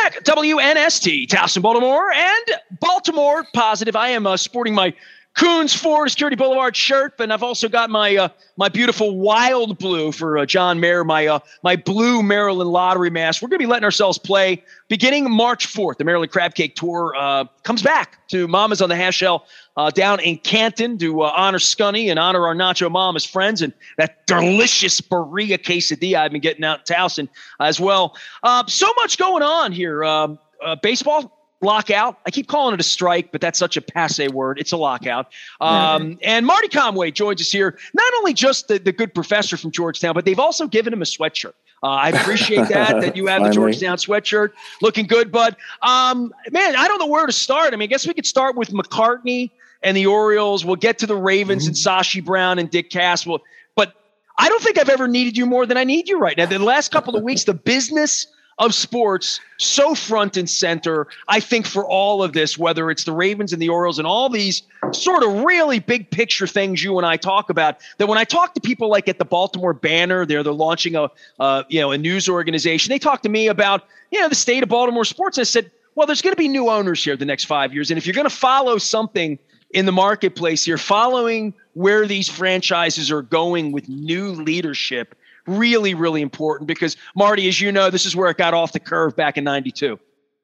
back. WNST, Towson, Baltimore, and Baltimore Positive. I am sporting my Coons Ford Security Boulevard shirt, and I've also got my my beautiful wild blue for John Mayer, my blue Maryland Lottery mask. We're going to be letting ourselves play beginning March 4th. The Maryland Crab Cake Tour comes back to Mama's on the Half Shell down in Canton to honor Scunny and honor our Nacho Mama's friends and that delicious Berea quesadilla I've been getting out in Towson as well. So much going on here. Baseball lockout. I keep calling it a strike, but that's such a passé word. It's a lockout. And Marty Conway joins us here. Not only just the good professor from Georgetown, but they've also given him a sweatshirt. I appreciate that you have the Georgetown sweatshirt. Looking good, bud. Man, I don't know where to start. I mean, I guess we could start with McCartney and the Orioles. We'll get to the Ravens and Sashi Brown and Dick Cass. But I don't think I've ever needed you more than I need you right now. The last couple of weeks, the business of sports so front and center, I think, for all of this, whether it's the Ravens and the Orioles and all these sort of really big picture things you and I talk about, that when I talk to people like at the Baltimore Banner, they're launching a news organization. They talk to me about, the state of Baltimore sports. I said, well, there's going to be new owners here the next 5 years. And if you're going to follow something in the marketplace, you're following where these franchises are going with new leadership. Really, really important because, Marty, as you know, this is where it got off the curve back in 92.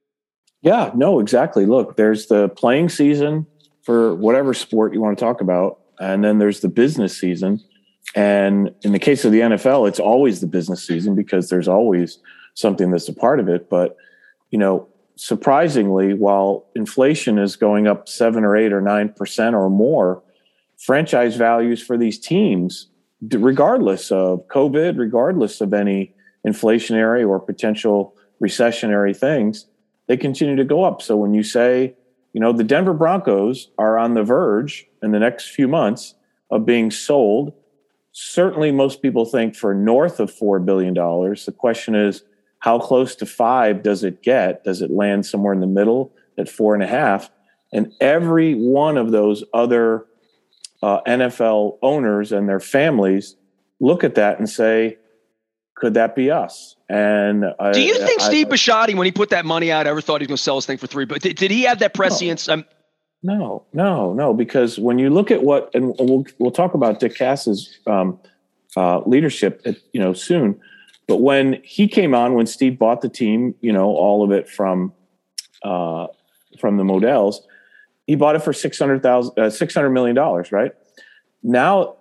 Yeah, no, exactly. Look, there's the playing season for whatever sport you want to talk about, and then there's the business season. And in the case of the NFL, it's always the business season because there's always something that's a part of it. But, surprisingly, while inflation is going up 7 or 8 or 9% or more, franchise values for these teams, regardless of COVID, regardless of any inflationary or potential recessionary things, they continue to go up. So when you say, the Denver Broncos are on the verge in the next few months of being sold, certainly most people think for north of $4 billion. The question is, how close to 5 does it get? Does it land somewhere in the middle at 4.5? And every one of those other NFL owners and their families look at that and say, could that be us? And do you think Steve Bisciotti, when he put that money out, ever thought he was going to sell his thing for 3? But did he have that prescience? No, because when you look at what, and we'll talk about Dick Cass's leadership, soon. But when he came on, when Steve bought the team, all of it from the Modells, he bought it for $600 million, right? Now,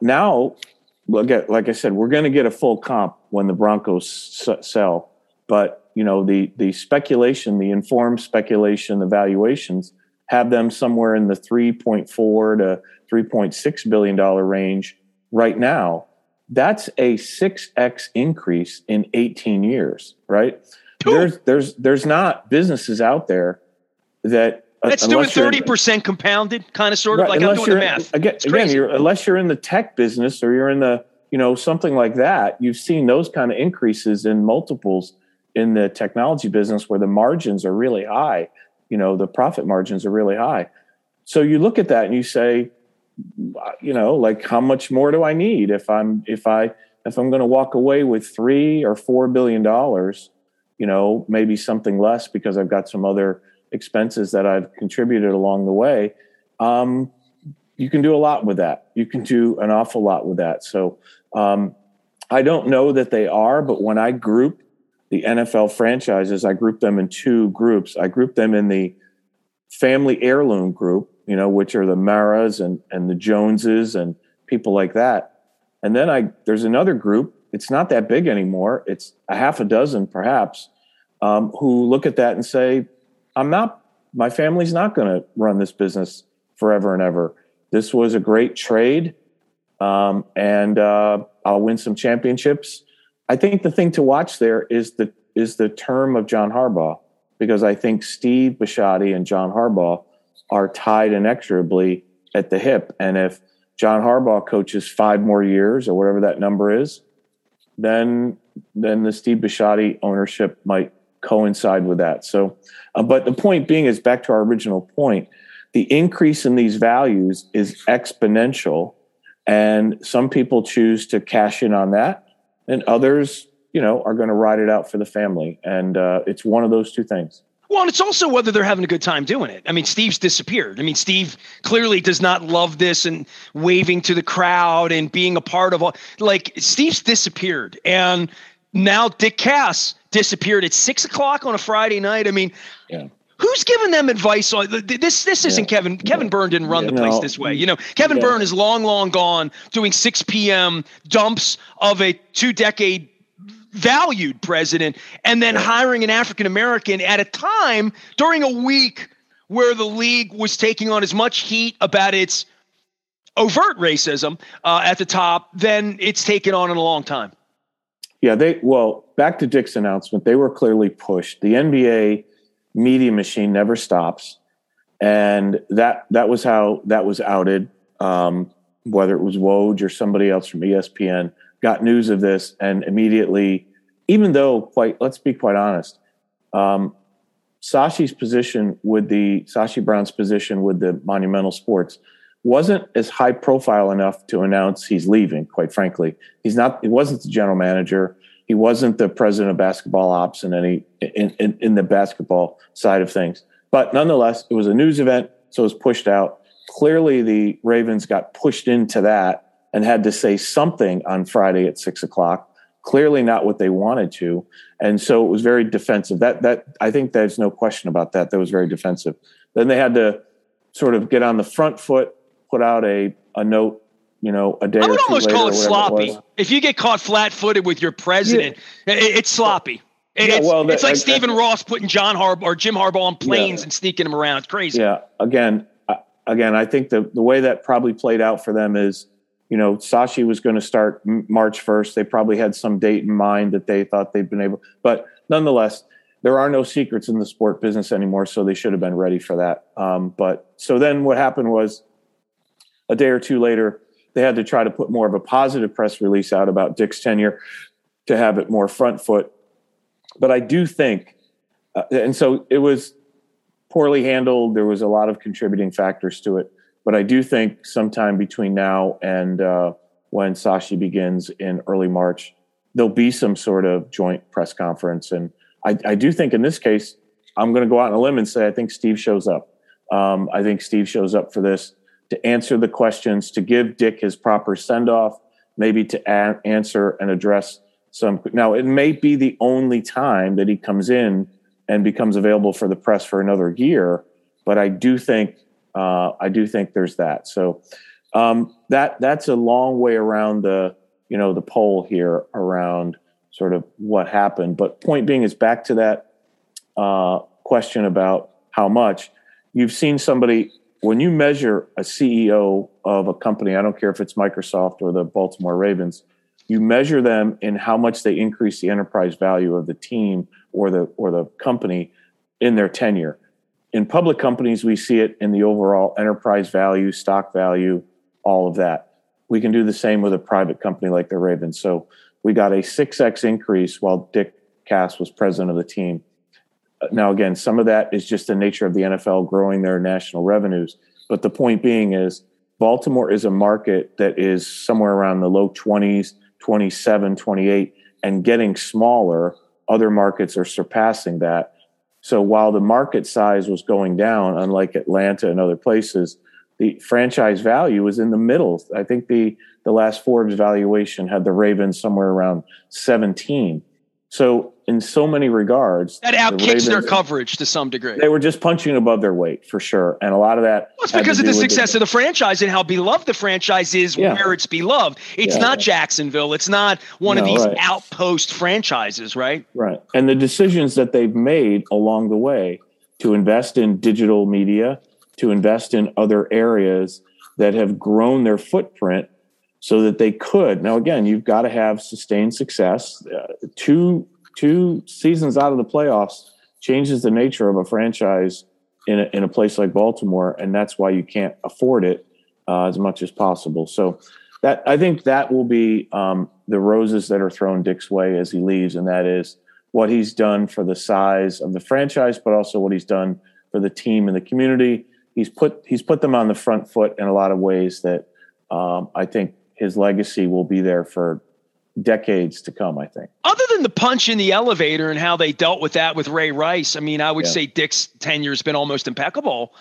like I said, we're going to get a full comp when the Broncos sell. But, the speculation, the informed speculation, the valuations have them somewhere in the $3.4 to $3.6 billion range right now. That's a 6x increase in 18 years, right? There's not businesses out there that that's doing 30% compounded, kind of sort of like I'm doing the math. Again, unless you're in the tech business or you're in the, something like that, you've seen those kind of increases in multiples in the technology business where the margins are really high. The profit margins are really high. So you look at that and you say, like how much more do I need if I'm going to walk away with $3 or $4 billion, maybe something less because I've got some other expenses that I've contributed along the way. You can do a lot with that. You can do an awful lot with that. So I don't know that they are, but when I group the NFL franchises, I group them in 2 groups. I group them in the family heirloom group, which are the Maras and the Joneses and people like that. And then there's another group. It's not that big anymore. It's a half a dozen perhaps, who look at that and say, my family's not going to run this business forever and ever. This was a great trade. And I'll win some championships. I think the thing to watch there is the term of John Harbaugh, because I think Steve Bisciotti and John Harbaugh are tied inexorably at the hip. And if John Harbaugh coaches 5 more years or whatever that number is, then the Steve Bisciotti ownership might coincide with that. So, but the point being is back to our original point, the increase in these values is exponential, and some people choose to cash in on that, and others, are going to ride it out for the family. And it's one of those 2 things. Well, and it's also whether they're having a good time doing it. I mean, Steve's disappeared. I mean, Steve clearly does not love this and waving to the crowd and being a part of all. Like, Steve's disappeared, and now Dick Cass disappeared at 6 o'clock on a Friday night. I mean, who's giving them advice on this? This isn't Kevin. Kevin Byrne didn't run the place this way. You know, Kevin Byrne is long gone, doing 6 p.m. dumps of a 2-decade valued president, and then hiring an African-American at a time during a week where the league was taking on as much heat about its overt racism at the top than it's taken on in a long time. Yeah, back to Dick's announcement, they were clearly pushed. The NBA media machine never stops. And that was how that was outed. Whether it was Woj or somebody else from ESPN got news of this, and immediately, even though let's be quite honest, Sashi Brown's position with the Monumental Sports wasn't as high profile enough to announce he's leaving, quite frankly. He wasn't the general manager. He wasn't the president of basketball ops in the basketball side of things. But nonetheless, it was a news event, so it was pushed out. Clearly, the Ravens got pushed into that and had to say something on Friday at 6 o'clock. Clearly not what they wanted to. And so it was very defensive. That I think there's no question about that. That was very defensive. Then they had to sort of get on the front foot, put out a note, a day or two later. I would almost call it sloppy. If you get caught flat-footed with your president, it's sloppy. It's like Stephen Ross putting Jim Harbaugh on planes and sneaking him around. It's crazy. Yeah. Again, I think the way that probably played out for them is, Sashi was going to start March 1st. They probably had some date in mind that they thought they'd been able, but nonetheless, there are no secrets in the sport business anymore. So they should have been ready for that. So then what happened was a day or two later, they had to try to put more of a positive press release out about Dick's tenure to have it more front foot. But I do think, and so it was poorly handled. There was a lot of contributing factors to it. But I do think sometime between now and when Sashi begins in early March, there'll be some sort of joint press conference. And I do think in this case, I'm going to go out on a limb and say I think Steve shows up. I think Steve shows up for this to answer the questions, to give Dick his proper send-off, maybe to answer and address some. Now, it may be the only time that he comes in and becomes available for the press for another year, but I do think there's that. So that's a long way around the poll here around sort of what happened. But point being is back to that question about how much you've seen somebody, when you measure a CEO of a company, I don't care if it's Microsoft or the Baltimore Ravens, you measure them in how much they increase the enterprise value of the team or the company in their tenure. In public companies, we see it in the overall enterprise value, stock value, all of that. We can do the same with a private company like the Ravens. So we got a 6x increase while Dick Cass was president of the team. Now, again, some of that is just the nature of the NFL growing their national revenues. But the point being is Baltimore is a market that is somewhere around the low 20s, 27, 28, and getting smaller. Other markets are surpassing that. So while the market size was going down, unlike Atlanta and other places, the franchise value was in the middle. I think the last Forbes valuation had the Ravens somewhere around 17. So in so many regards, that outkicks their coverage to some degree. They were just punching above their weight for sure. And a lot of that. Well, it's because of the success of the franchise and how beloved the franchise is where it's beloved. It's not Jacksonville. It's not one of these outpost franchises, right? Right. And the decisions that they've made along the way to invest in digital media, to invest in other areas that have grown their footprint so that they could. Now, again, you've got to have sustained success. Two seasons out of the playoffs changes the nature of a franchise in a place like Baltimore, and that's why you can't afford it as much as possible. So that I think that will be the roses that are thrown Dick's way as he leaves, and that is what he's done for the size of the franchise, but also what he's done for the team and the community. He's put them on the front foot in a lot of ways that I think his legacy will be there for decades to come, I think. Other than the punch in the elevator and how they dealt with that with Ray Rice, I mean, I would say Dick's tenure has been almost impeccable.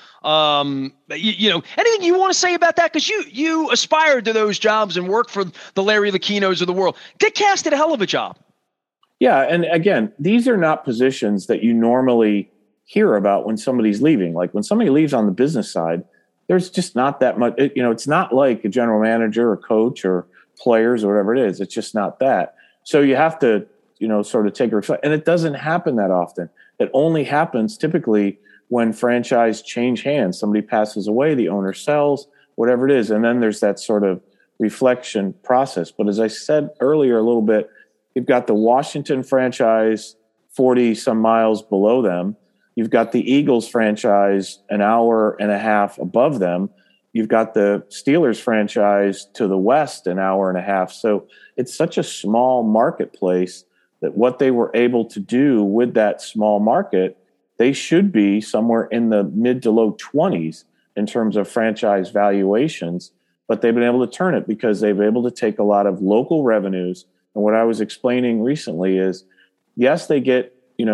Anything you want to say about that? Because you aspired to those jobs and worked for the Larry Lucchinos of the world. Dick Cass did a hell of a job. Yeah, and again, these are not positions that you normally hear about when somebody's leaving. Like when somebody leaves on the business side, there's just not that much. It's not like a general manager or coach or players or whatever it is. It's just not that. So you have to, sort of take a reflect. And it doesn't happen that often. It only happens typically when franchise change hands. Somebody passes away, the owner sells, whatever it is. And then there's that sort of reflection process. But as I said earlier a little bit, you've got the Washington franchise 40 some miles below them. You've got the Eagles franchise an hour and a half above them. You've got the Steelers franchise to the west an hour and a half. So it's such a small marketplace that what they were able to do with that small market, they should be somewhere in the mid to low 20s in terms of franchise valuations. But they've been able to turn it because they've been able to take a lot of local revenues. And what I was explaining recently is, yes, they get,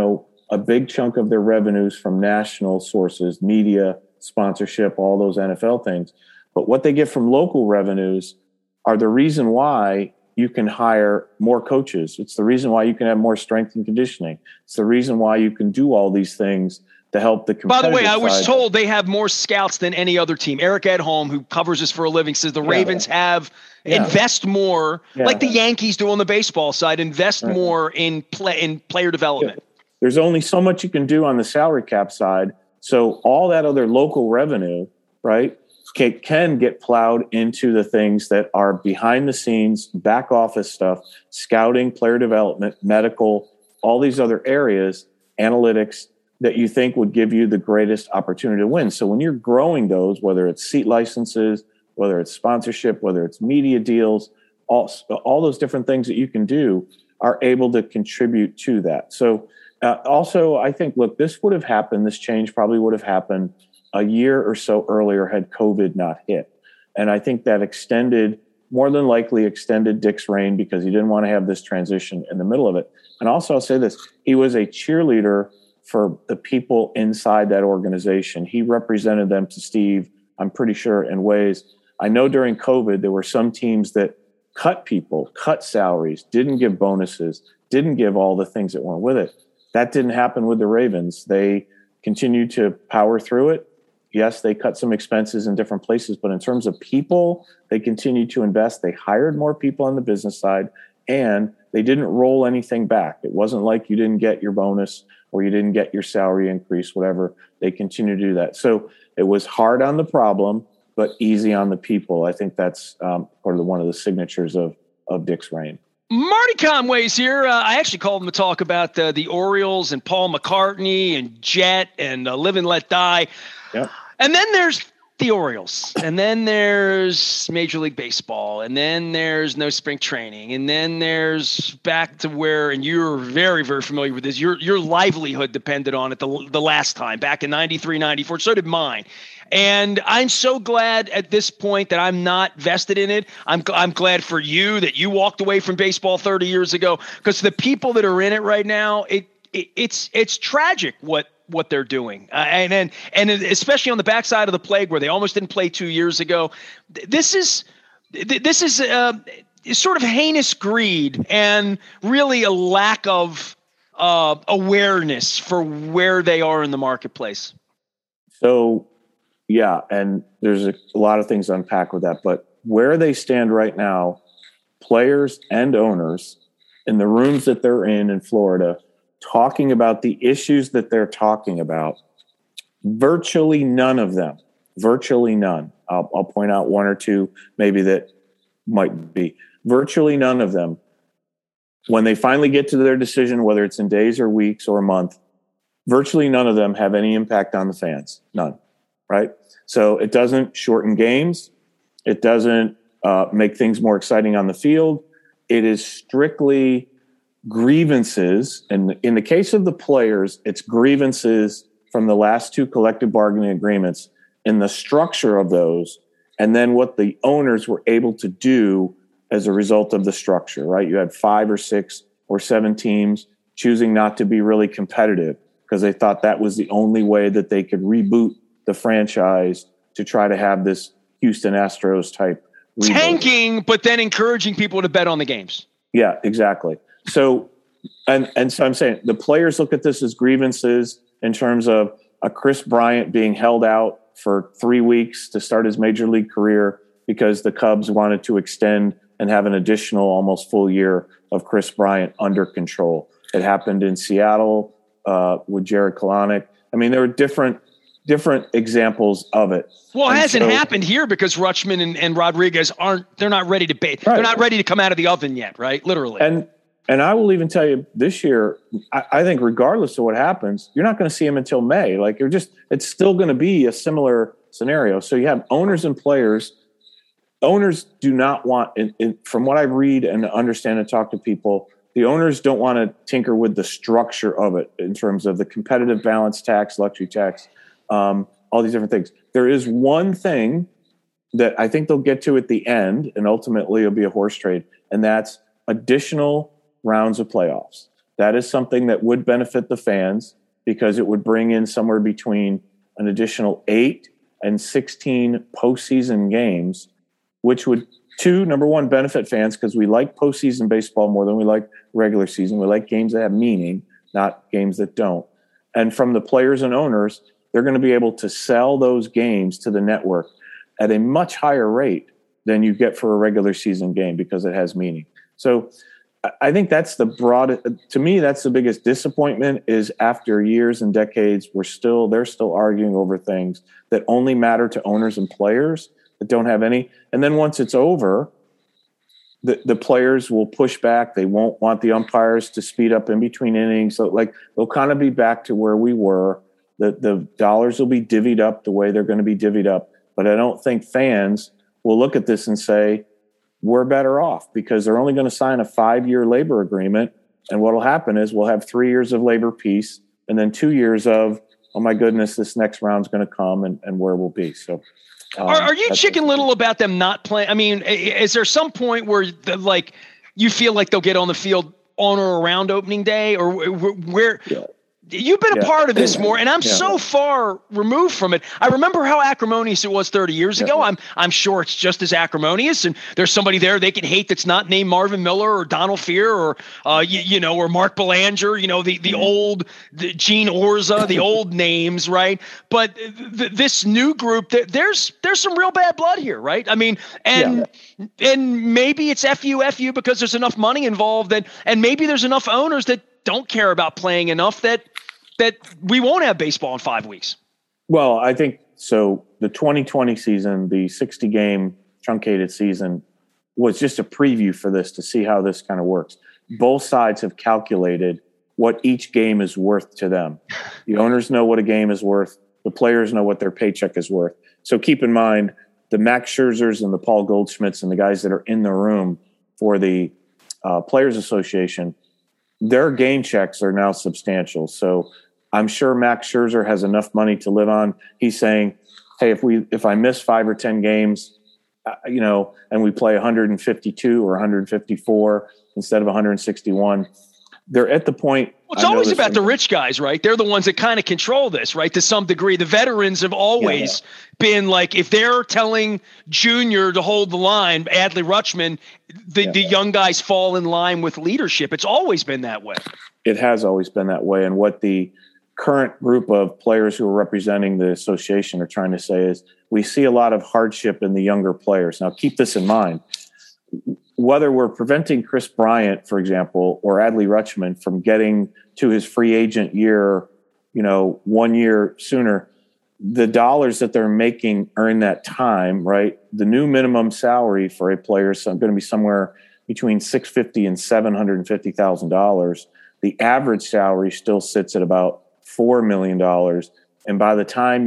a big chunk of their revenues from national sources, media, sponsorship, all those NFL things. But what they get from local revenues are the reason why you can hire more coaches. It's the reason why you can have more strength and conditioning. It's the reason why you can do all these things to help the competitive By the way, I side. was told they have more scouts than any other team. Eric Edholm, who covers this for a living, says the Ravens have invest more, like the Yankees do on the baseball side, invest more in player development. Yeah. There's only so much you can do on the salary cap side. So all that other local revenue, right, can get plowed into the things that are behind the scenes, back office stuff, scouting, player development, medical, all these other areas, analytics that you think would give you the greatest opportunity to win. So when you're growing those, whether it's seat licenses, whether it's sponsorship, whether it's media deals, all those different things that you can do are able to contribute to that. So also, I think, look, this change probably would have happened a year or so earlier had COVID not hit. And I think that more than likely extended Dick's reign because he didn't want to have this transition in the middle of it. And also, I'll say this, he was a cheerleader for the people inside that organization. He represented them to Steve, I'm pretty sure, in ways. I know during COVID, there were some teams that cut people, cut salaries, didn't give bonuses, didn't give all the things that went with it. That didn't happen with the Ravens. They continued to power through it. Yes, they cut some expenses in different places, but in terms of people, they continued to invest. They hired more people on the business side, and they didn't roll anything back. It wasn't like you didn't get your bonus or you didn't get your salary increase, whatever. They continued to do that. So it was hard on the problem, but easy on the people. I think that's one of the signatures of Dick's reign. Marty Conway's here. I actually called him to talk about the Orioles and Paul McCartney and Jet and Live and Let Die. Yep. And then there's the Orioles, and then there's Major League Baseball, and then there's no spring training, and then there's back to where, and you're very, very familiar with this, your livelihood depended on it the last time, back in 93, 94. So did mine. And I'm so glad at this point that I'm not vested in it. I'm glad for you that you walked away from baseball 30 years ago, because the people that are in it right now, it's tragic what they're doing. And especially on the backside of the plague where they almost didn't play 2 years ago. This is sort of heinous greed and really a lack of awareness for where they are in the marketplace. So, yeah, and there's a lot of things to unpack with that. But where they stand right now, players and owners in the rooms that they're in Florida, talking about the issues that they're talking about, virtually none of them, I'll point out one or two maybe that might be, virtually none of them, when they finally get to their decision, whether it's in days or weeks or a month, virtually none of them have any impact on the fans. None. Right? So it doesn't shorten games. It doesn't make things more exciting on the field. It is strictly grievances. And in the case of the players, it's grievances from the last two collective bargaining agreements in the structure of those, and then what the owners were able to do as a result of the structure, right? You had 5 or 6 or 7 teams choosing not to be really competitive because they thought that was the only way that they could reboot the franchise to try to have this Houston Astros type reboot. Tanking, but then encouraging people to bet on the games. Yeah, exactly. So, and so I'm saying the players look at this as grievances in terms of a Chris Bryant being held out for 3 weeks to start his major league career because the Cubs wanted to extend and have an additional almost full year of Chris Bryant under control. It happened in Seattle with Jared Kalanick. I mean, there were different examples of it. Well, it hasn't happened here because Rutschman and Rodriguez they're not ready to bait. Right. They're not ready to come out of the oven yet, right? Literally. And I will even tell you this year, I think regardless of what happens, you're not going to see him until May. Like it's still going to be a similar scenario. So you have owners and players. Owners do not want, from what I read and understand and talk to people, the owners don't want to tinker with the structure of it in terms of the competitive balance tax, luxury tax, all these different things. There is one thing that I think they'll get to at the end, and ultimately it'll be a horse trade, and that's additional rounds of playoffs. That is something that would benefit the fans because it would bring in somewhere between an additional 8 and 16 postseason games, which would, number one, benefit fans because we like postseason baseball more than we like regular season. We like games that have meaning, not games that don't. And from the players and owners, they're going to be able to sell those games to the network at a much higher rate than you get for a regular season game because it has meaning. So I think that's to me, that's the biggest disappointment is after years and decades, they're still arguing over things that only matter to owners and players that don't have any. And then once it's over, the players will push back. They won't want the umpires to speed up in between innings. So they'll kind of be back to where we were. The dollars will be divvied up the way they're going to be divvied up. But I don't think fans will look at this and say, we're better off because they're only going to sign a 5-year labor agreement. And what will happen is we'll have 3 years of labor peace and then 2 years of, oh my goodness, this next round's going to come and where we'll be. So are you chicken little about them not playing? I mean, is there some point where you feel like they'll get on the field on or around opening day or where you've been a part of this more, and I'm so far removed from it. I remember how acrimonious it was 30 years ago. I'm sure it's just as acrimonious, and there's somebody there they can hate that's not named Marvin Miller or Donald Fear or or Mark Belanger, the old Gene Orza, the old names, right? But this new group, there's some real bad blood here, right? I mean, and maybe it's FU because there's enough money involved, and maybe there's enough owners that don't care about playing enough that we won't have baseball in 5 weeks. Well, I think so. The 2020 season, the 60-game truncated season, was just a preview for this to see how this kind of works. Both sides have calculated what each game is worth to them. The owners know what a game is worth. The players know what their paycheck is worth. So keep in mind the Max Scherzers and the Paul Goldschmidts and the guys that are in the room for the Players Association, their game checks are now substantial. So I'm sure Max Scherzer has enough money to live on. He's saying, hey, if I miss 5 or 10 games, and we play 152 or 154 instead of 161, they're at the point. Well, it's always about the rich guys, right? They're the ones that kind of control this, right? To some degree, the veterans have always been like, if they're telling Junior to hold the line, Adley Rutschman, the young guys fall in line with leadership. It's always been that way. It has always been that way. And what the current group of players who are representing the association are trying to say is we see a lot of hardship in the younger players. Now, keep this in mind. Whether we're preventing Chris Bryant, for example, or Adley Rutschman from getting to his free agent year, 1 year sooner, the dollars that they're making earn that time, right? The new minimum salary for a player is going to be somewhere between $650,000 and $750,000. The average salary still sits at about $4 million. And by the time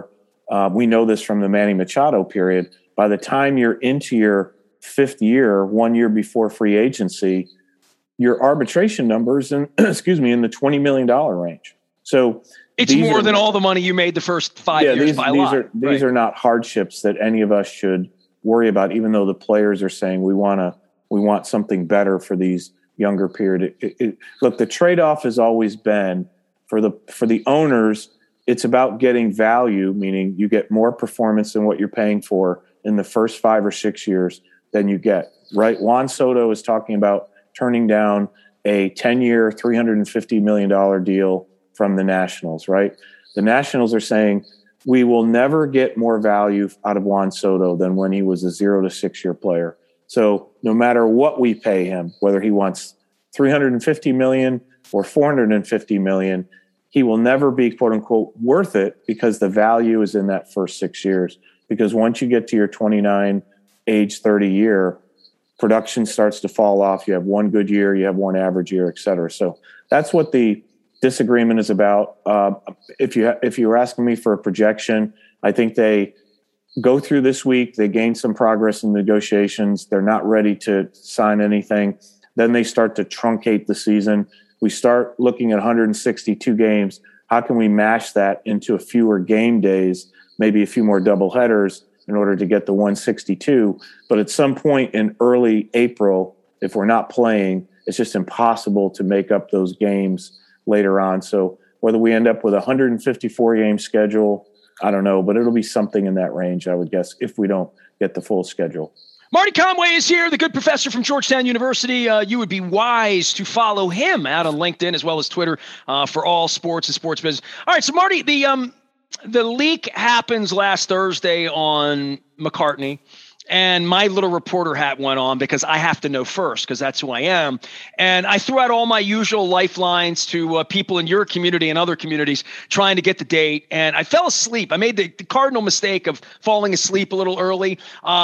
we know this from the Manny Machado period, by the time you're into your 5th year, 1 year before free agency, your arbitration numbers in the $20 million range. So it's more than all the money you made the first 5 years by a lot. These are not hardships that any of us should worry about, even though the players are saying we want to We want something better for these younger period. Look, the trade-off has always been for the owners, it's about getting value, meaning you get more performance than what you're paying for in the first 5 or 6 years than you get, right? Juan Soto is talking about turning down a 10-year, $350 million deal from the Nationals, right? The Nationals are saying, we will never get more value out of Juan Soto than when he was a 0 to 6 year player. So no matter what we pay him, whether he wants $350 million or $450 million, he will never be, quote unquote, worth it because the value is in that first 6 years. Because once you get to your 29, age 30 year, production starts to fall off. You have one good year, you have one average year, et cetera. So that's what the disagreement is about. If you were asking me for a projection, I think they go through this week. They gain some progress in negotiations. They're not ready to sign anything. Then they start to truncate the season. We start looking at 162 games. How can we mash that into a fewer game days, maybe a few more doubleheaders in order to get the 162? But at some point in early April, if we're not playing, it's just impossible to make up those games later on. So whether we end up with a 154 game schedule, I don't know, but it'll be something in that range, I would guess, if we don't get the full schedule. Marty Conway is here, the good professor from Georgetown University. You would be wise to follow him out on LinkedIn as well as Twitter for all sports and sports business. All right, so Marty, the leak happens last Thursday on McCartney, and my little reporter hat went on because I have to know first because that's who I am. And I threw out all my usual lifelines to people in your community and other communities trying to get the date. And I fell asleep. I made the cardinal mistake of falling asleep a little early.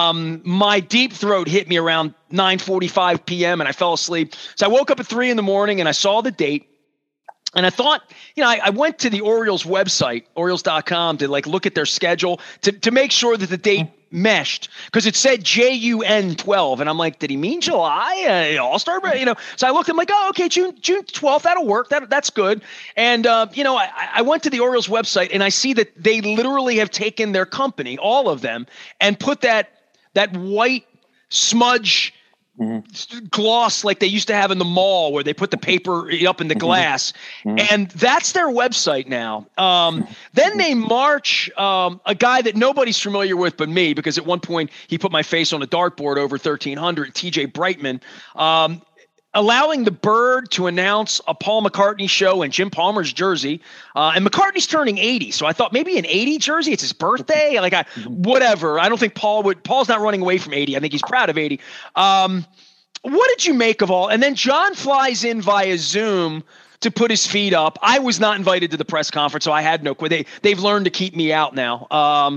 My deep throat hit me around 9:45 p.m. and I fell asleep. So I woke up at 3 a.m. and I saw the date. And I thought, I went to the Orioles website, Orioles.com, to look at their schedule to make sure that the date meshed because it said JUN 12. And I'm like, did he mean July? All-Star? So I looked, I'm like, oh, okay, June 12th, that'll work. That's good. And, I went to the Orioles website and I see that they literally have taken their company, all of them, and put that white smudge gloss like they used to have in the mall where they put the paper up in the glass. And that's their website now. Then they march a guy that nobody's familiar with but me, because at one point he put my face on a dartboard over 1300, TJ Brightman, allowing the Bird to announce a Paul McCartney show in Jim Palmer's jersey. And McCartney's turning 80. So I thought maybe an 80 jersey. It's his birthday. Whatever. I don't think Paul's not running away from 80. I think he's proud of 80. What did you make of all? And then John flies in via Zoom to put his feet up. I was not invited to the press conference, so I had no clue. They've learned to keep me out now.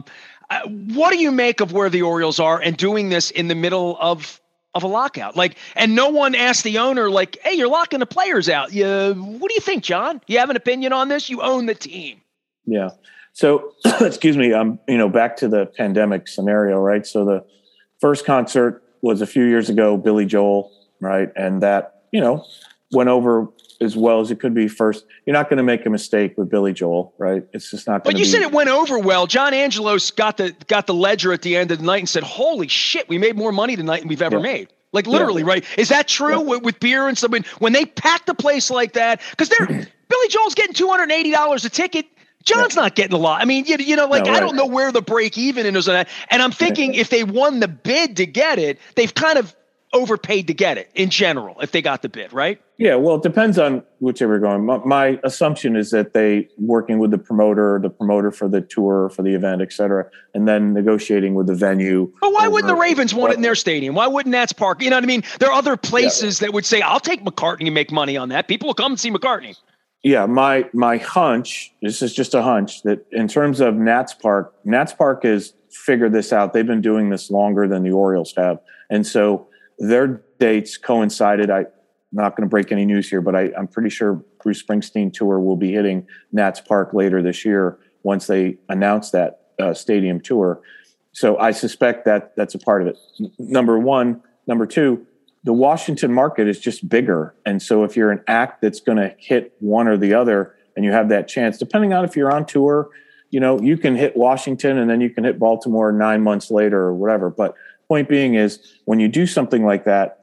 What do you make of where the Orioles are and doing this in the middle of a lockout? And no one asked the owner, hey, you're locking the players out. What do you think, John? You have an opinion on this? You own the team. Yeah. So, excuse me, back to the pandemic scenario, right? So the first concert was a few years ago, Billy Joel, right? And that, went over as well as it could be first. You're not going to make a mistake with Billy Joel, right? It's just not going to be. But you said it went over well. John Angelos got the ledger at the end of the night and said, holy shit, we made more money tonight than we've ever made. Literally, right? Is that true with beer and something? When they packed the place like that, because Billy Joel's getting $280 a ticket. John's not getting a lot. I mean, I don't know where the break even is on that. And I'm thinking if they won the bid to get it, they've kind of overpaid to get it in general if they got the bid, right? Yeah, well, it depends on whichever going. My assumption is that they working with the promoter for the tour, for the event, et cetera, and then negotiating with the venue. But why wouldn't the Ravens want it in their stadium? Why wouldn't Nats Park? You know what I mean? There are other places that would say, I'll take McCartney and make money on that. People will come and see McCartney. Yeah, my hunch, this is just a hunch, that in terms of Nats Park has figured this out. They've been doing this longer than the Orioles have. And so their dates coincided. I'm not going to break any news here, but I'm pretty sure Bruce Springsteen tour will be hitting Nats Park later this year once they announce that stadium tour. So I suspect that that's a part of it. Number one. Number two, the Washington market is just bigger. And so if you're an act that's going to hit one or the other and you have that chance, depending on if you're on tour, you can hit Washington and then you can hit Baltimore 9 months later or whatever. But point being is when you do something like that,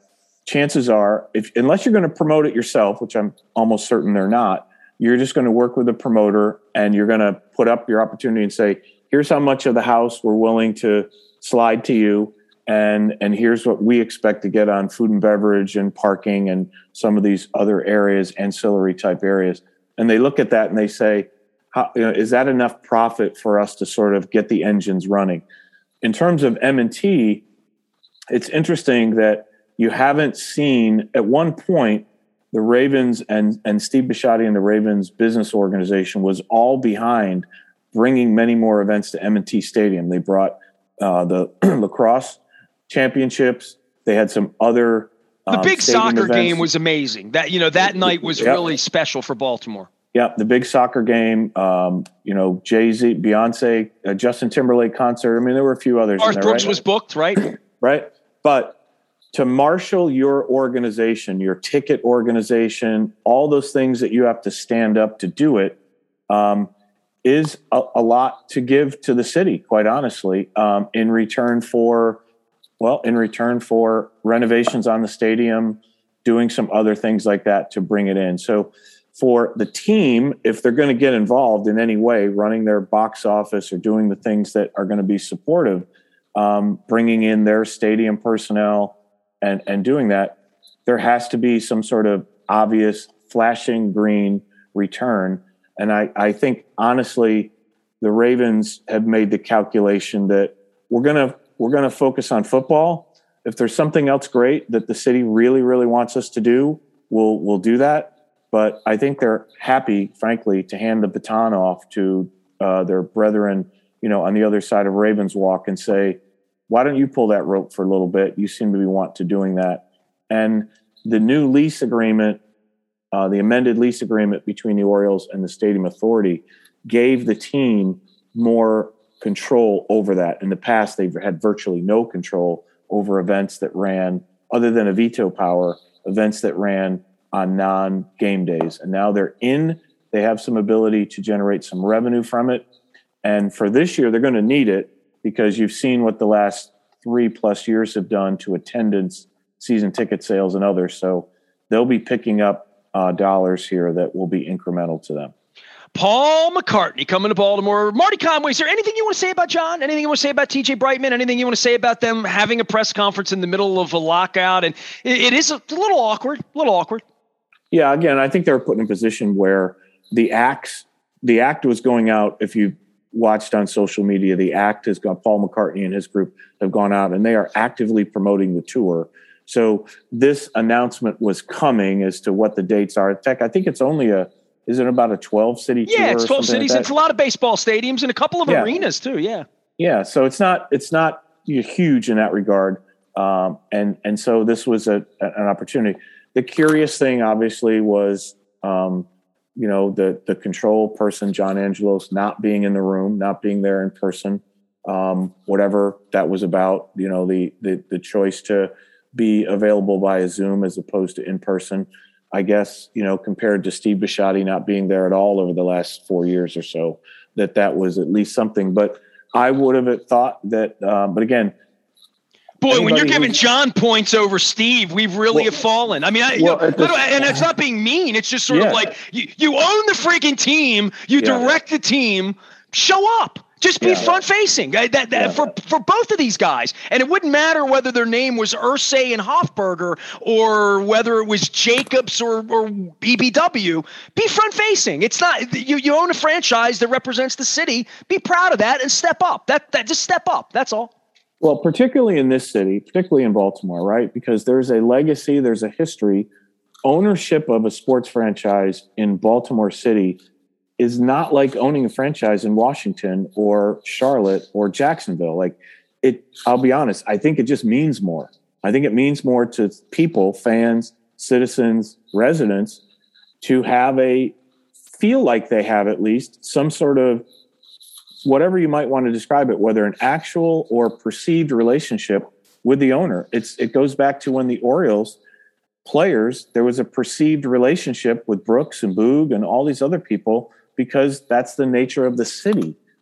chances are, unless you're going to promote it yourself, which I'm almost certain they're not, you're just going to work with a promoter and you're going to put up your opportunity and say, here's how much of the house we're willing to slide to you. And here's what we expect to get on food and beverage and parking and some of these other areas, ancillary type areas. And they look at that and they say, is that enough profit for us to sort of get the engines running? In terms of M&T, it's interesting that you haven't seen, at one point, the Ravens and Steve Bisciotti and the Ravens business organization was all behind bringing many more events to M&T Stadium. They brought the lacrosse championships. They had some other the big soccer events. Game was amazing. That night was really special for Baltimore. Yeah, the big soccer game. Jay-Z, Beyonce, Justin Timberlake concert. I mean, there were a few others. Garth Brooks was booked, right? Right, but to marshal your organization, your ticket organization, all those things that you have to stand up to do it, is a lot to give to the city, quite honestly, in return for renovations on the stadium, doing some other things like that to bring it in. So for the team, if they're going to get involved in any way, running their box office or doing the things that are going to be supportive, bringing in their stadium personnel and doing that, there has to be some sort of obvious flashing green return. And I think, honestly, the Ravens have made the calculation that we're gonna focus on football. If there's something else great that the city really, really wants us to do, we'll do that. But I think they're happy, frankly, to hand the baton off to their brethren, on the other side of Ravens Walk and say, why don't you pull that rope for a little bit? You seem to be wanting to doing that. And the new lease agreement, the amended lease agreement between the Orioles and the Stadium Authority gave the team more control over that. In the past, they've had virtually no control over events that ran, other than a veto power, events that ran on non-game days. And now they have some ability to generate some revenue from it. And for this year, they're going to need it, because you've seen what the last 3+ years have done to attendance, season ticket sales, and others. So they'll be picking up dollars here that will be incremental to them. Paul McCartney coming to Baltimore. Marty Conway, is there anything you want to say about John? Anything you want to say about TJ Brightman? Anything you want to say about them having a press conference in the middle of a lockout? And it is a little awkward. Yeah, again, I think they were put in a position where the act was going out. If you watched on social media, the act has got Paul McCartney and his group have gone out and they are actively promoting the tour. So this announcement was coming as to what the dates are. In fact, I think it's only is it about a 12-city tour? Yeah, it's 12 cities. It's a lot of baseball stadiums and a couple of arenas too. Yeah. Yeah. So it's not huge in that regard. And so this was an opportunity. The curious thing obviously was, the control person, John Angelos, not being in the room, not being there in person, whatever that was about, the choice to be available via Zoom as opposed to in person, I guess, compared to Steve Bisciotti not being there at all over the last 4 years or so, that was at least something. But I would have thought that, but again, boy, when you're giving John points over Steve, we really have fallen. I mean, and it's not being mean. It's just sort of like you own the freaking team. You direct the team. Show up. Just be front facing. For both of these guys. And it wouldn't matter whether their name was Irsay and Hofberger or whether it was Jacobs or BBW. Be front facing. It's not you own a franchise that represents the city. Be proud of that and step up. That just step up. That's all. Well, particularly in this city, particularly in Baltimore, right? Because there's a legacy, there's a history. Ownership of a sports franchise in Baltimore City is not like owning a franchise in Washington or Charlotte or Jacksonville. I'll be honest, I think it just means more. I think it means more to people, fans, citizens, residents, to feel like they have at least some sort of, whatever you might want to describe it, whether an actual or perceived relationship with the owner. It goes back to when the Orioles players, there was a perceived relationship with Brooks and Boog and all these other people, because that's the nature of the city.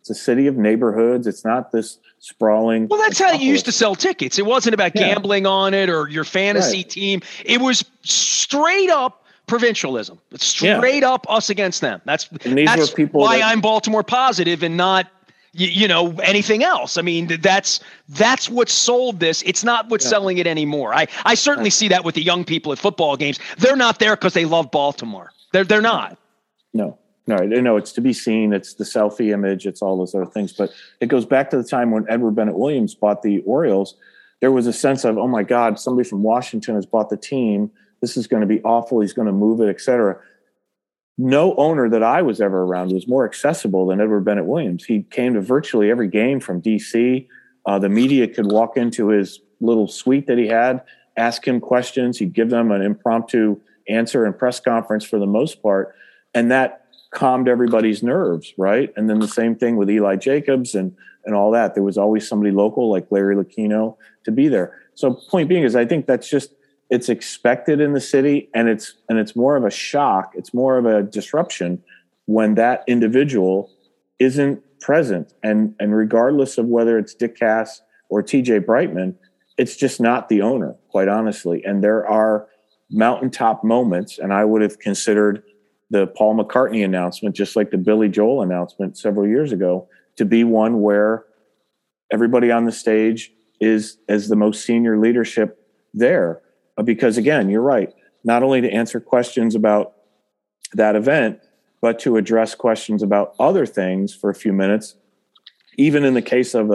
It's a city of neighborhoods. It's not this sprawling. Well, that's how you used to sell tickets. It wasn't about gambling on it or your fantasy team. It was straight up provincialism. It's straight up us against them. That's why I'm Baltimore positive and not anything else. I mean, that's what sold this. It's not what's selling it anymore. I certainly see that with the young people at football games. They're not there because they love Baltimore. They're not. No, it's to be seen. It's the selfie image. It's all those other things. But it goes back to the time when Edward Bennett Williams bought the Orioles. There was a sense of, oh my God, somebody from Washington has bought the team. This is going to be awful. He's going to move it, et cetera. No owner that I was ever around was more accessible than Edward Bennett Williams. He came to virtually every game from D.C. The media could walk into his little suite that he had, ask him questions. He'd give them an impromptu answer and press conference for the most part. And that calmed everybody's nerves, right? And then the same thing with Eli Jacobs and all that. There was always somebody local like Larry Lucchino to be there. So point being is I think that's just, it's expected in the city, and it's more of a shock. It's more of a disruption when that individual isn't present. And regardless of whether it's Dick Cass or TJ Brightman, it's just not the owner, quite honestly. And there are mountaintop moments, and I would have considered the Paul McCartney announcement, just like the Billy Joel announcement several years ago, to be one where everybody on the stage is as the most senior leadership there. Because again, you're right, not only to answer questions about that event, but to address questions about other things for a few minutes. Even in the case of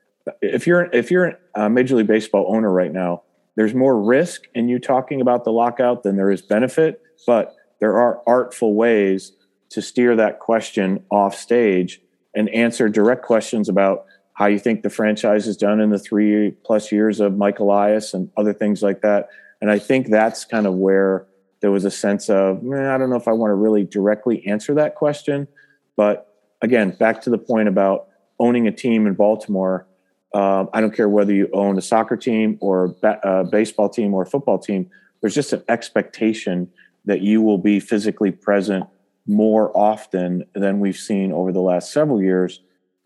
if you're a Major League Baseball owner right now, there's more risk in you talking about the lockout than there is benefit, but there are artful ways to steer that question off stage and answer direct questions about how you think the franchise has done in the 3+ years of Mike Elias and other things like that. And I think that's kind of where there was a sense of, I don't know if I want to really directly answer that question. But again, back to the point about owning a team in Baltimore. I don't care whether you own a soccer team or a baseball team or a football team. There's just an expectation that you will be physically present more often than we've seen over the last several years.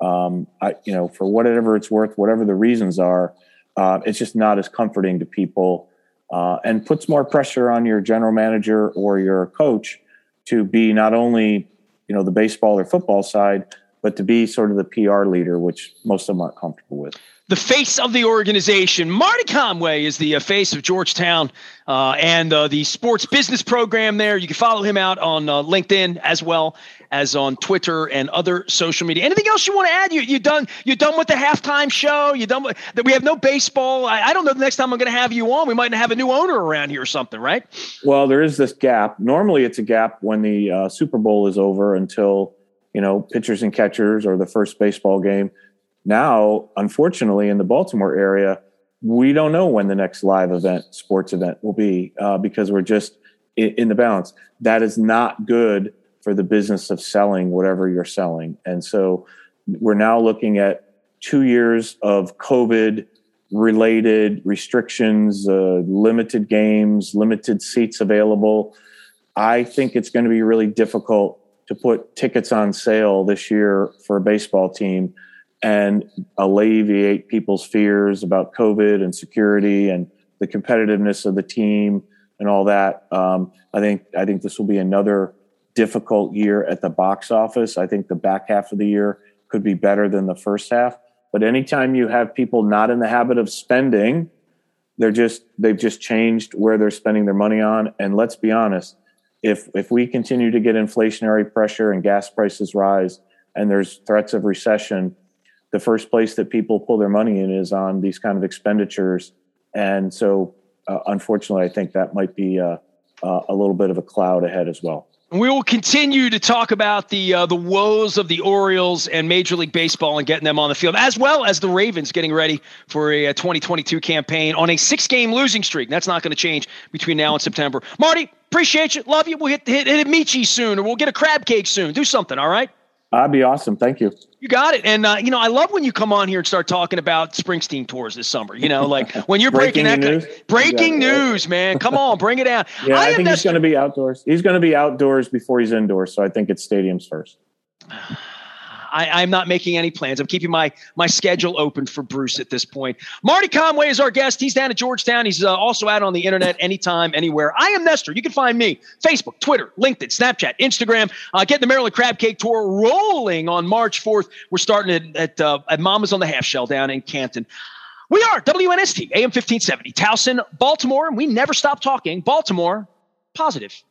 For whatever it's worth, whatever the reasons are, it's just not as comforting to people. And puts more pressure on your general manager or your coach to be not only, the baseball or football side, but to be sort of the PR leader, which most of them aren't comfortable with. The face of the organization, Marty Conway, is the face of Georgetown and the sports business program there. You can follow him out on LinkedIn as well as on Twitter and other social media. Anything else you want to add? You done with the halftime show? You done with that? We have no baseball. I don't know the next time I'm going to have you on. We might have a new owner around here or something, right? Well, there is this gap. Normally, it's a gap when the Super Bowl is over until pitchers and catchers or the first baseball game. Now, unfortunately, in the Baltimore area, we don't know when the next live sports event will be because we're just in the balance. That is not good for the business of selling whatever you're selling. And so we're now looking at 2 years of COVID-related restrictions, limited games, limited seats available. I think it's going to be really difficult to put tickets on sale this year for a baseball team and alleviate people's fears about COVID and security and the competitiveness of the team and all that. I think this will be another difficult year at the box office. I think the back half of the year could be better than the first half. But anytime you have people not in the habit of spending, they've just changed where they're spending their money on. And let's be honest, if we continue to get inflationary pressure and gas prices rise and there's threats of recession, the first place that people pull their money in is on these kind of expenditures. And so, unfortunately, I think that might be a little bit of a cloud ahead as well. We will continue to talk about the woes of the Orioles and Major League Baseball and getting them on the field, as well as the Ravens getting ready for a 2022 campaign on a 6-game losing streak. That's not going to change between now and September. Marty, appreciate you. Love you. We'll hit a Michi soon, or we'll get a crab cake soon. Do something, all right? That'd be awesome. Thank you. You got it. And, I love when you come on here and start talking about Springsteen tours this summer, like when you're breaking news, man. Come on, bring it out. Yeah, I think he's going to be outdoors. He's going to be outdoors before he's indoors. So I think it's stadiums first. I'm not making any plans. I'm keeping my schedule open for Bruce at this point. Marty Conway is our guest. He's down at Georgetown. He's also out on the internet anytime, anywhere. I am Nestor. You can find me Facebook, Twitter, LinkedIn, Snapchat, Instagram. Getting the Maryland Crab Cake Tour rolling on March 4th. We're starting at Mama's on the Half Shell down in Canton. We are WNST, AM 1570, Towson, Baltimore, and we never stop talking Baltimore positive.